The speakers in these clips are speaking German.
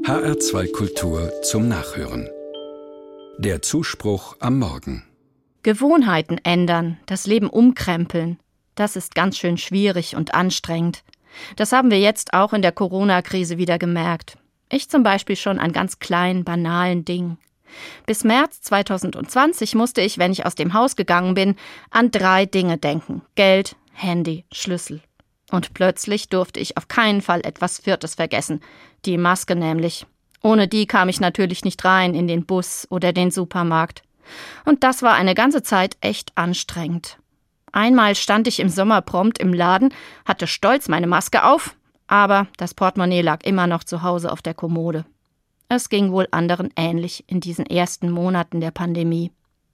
HR2 Kultur zum Nachhören. Der Zuspruch am Morgen. Gewohnheiten ändern, das Leben umkrempeln, das ist ganz schön schwierig und anstrengend. Das haben wir jetzt auch in der Corona-Krise wieder gemerkt. Ich zum Beispiel schon an ganz kleinen, banalen Dingen. Bis März 2020 musste ich, wenn ich aus dem Haus gegangen bin, an 3 Dinge denken: Geld, Handy, Schlüssel. Und plötzlich durfte ich auf keinen Fall etwas Viertes vergessen, die Maske nämlich. Ohne die kam ich natürlich nicht rein in den Bus oder den Supermarkt. Und das war eine ganze Zeit echt anstrengend. Einmal stand ich im Sommer prompt im Laden, hatte stolz meine Maske auf, aber das Portemonnaie lag immer noch zu Hause auf der Kommode. Es ging wohl anderen ähnlich in diesen ersten Monaten der Pandemie.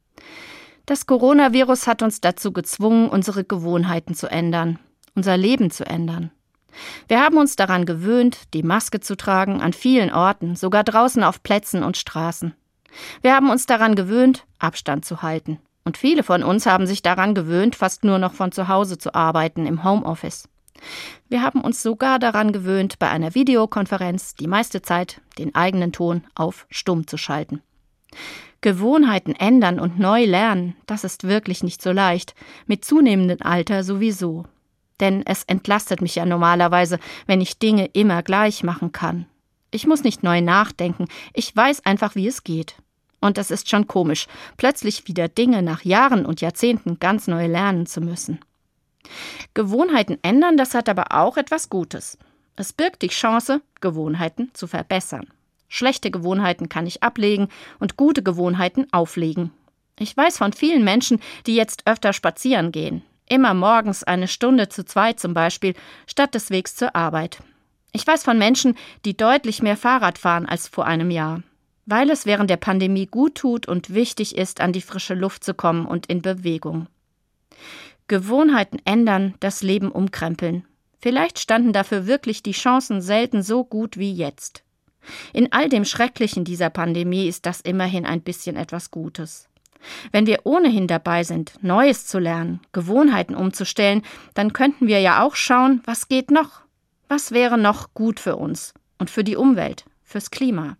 Das Coronavirus hat uns dazu gezwungen, unsere Gewohnheiten zu ändern, unser Leben zu ändern. Wir haben uns daran gewöhnt, die Maske zu tragen an vielen Orten, sogar draußen auf Plätzen und Straßen. Wir haben uns daran gewöhnt, Abstand zu halten. Und viele von uns haben sich daran gewöhnt, fast nur noch von zu Hause zu arbeiten, im Homeoffice. Wir haben uns sogar daran gewöhnt, bei einer Videokonferenz die meiste Zeit den eigenen Ton auf Stumm zu schalten. Gewohnheiten ändern und neu lernen, das ist wirklich nicht so leicht, mit zunehmendem Alter sowieso. Denn es entlastet mich ja normalerweise, wenn ich Dinge immer gleich machen kann. Ich muss nicht neu nachdenken, ich weiß einfach, wie es geht. Und das ist schon komisch, plötzlich wieder Dinge nach Jahren und Jahrzehnten ganz neu lernen zu müssen. Gewohnheiten ändern, das hat aber auch etwas Gutes. Es birgt die Chance, Gewohnheiten zu verbessern. Schlechte Gewohnheiten kann ich ablegen und gute Gewohnheiten auflegen. Ich weiß von vielen Menschen, die jetzt öfter spazieren gehen. Immer morgens 1 Stunde zu 2 zum Beispiel, statt des Wegs zur Arbeit. Ich weiß von Menschen, die deutlich mehr Fahrrad fahren als vor einem Jahr. Weil es während der Pandemie gut tut und wichtig ist, an die frische Luft zu kommen und in Bewegung. Gewohnheiten ändern, das Leben umkrempeln. Vielleicht standen dafür wirklich die Chancen selten so gut wie jetzt. In all dem Schrecklichen dieser Pandemie ist das immerhin ein bisschen etwas Gutes. Wenn wir ohnehin dabei sind, Neues zu lernen, Gewohnheiten umzustellen, dann könnten wir ja auch schauen, was geht noch? Was wäre noch gut für uns und für die Umwelt, fürs Klima?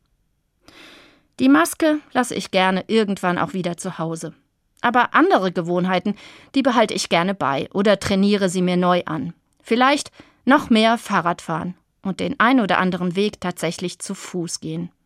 Die Maske lasse ich gerne irgendwann auch wieder zu Hause. Aber andere Gewohnheiten, die behalte ich gerne bei oder trainiere sie mir neu an. Vielleicht noch mehr Fahrrad fahren und den ein oder anderen Weg tatsächlich zu Fuß gehen.